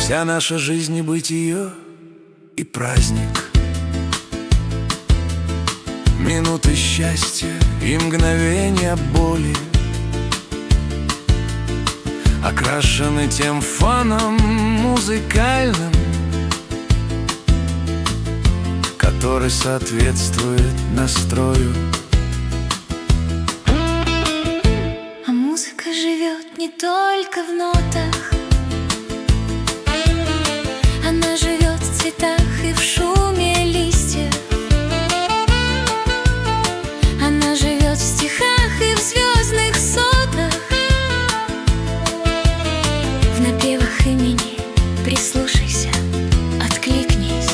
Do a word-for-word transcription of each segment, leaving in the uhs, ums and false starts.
Вся наша жизнь и бытие, и праздник, минуты счастья и мгновения боли окрашены тем фоном музыкальным, который соответствует настрою. А музыка живет не только в нотах, она живет в цветах и в шуме листьев. Она живет в стихах и в звездных сотах, в напевах имени. Прислушайся, откликнись.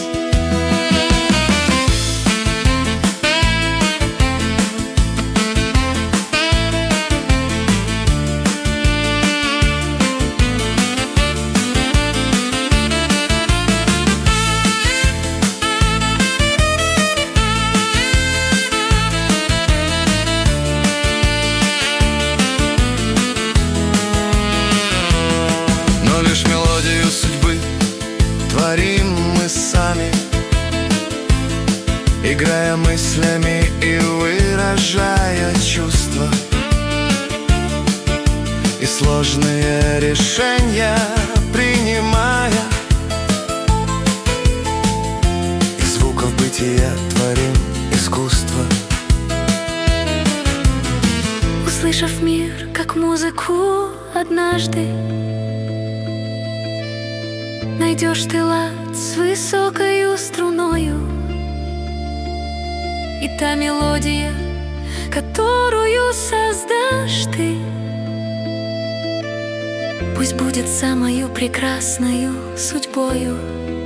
Творим мы сами, играя мыслями и выражая чувства, и сложные решения принимая. Из звуков бытия творим искусство. Услышав мир как музыку однажды, найдешь ты лад с высокою струною, и та мелодия, которую создашь ты, пусть будет самою прекрасною судьбою.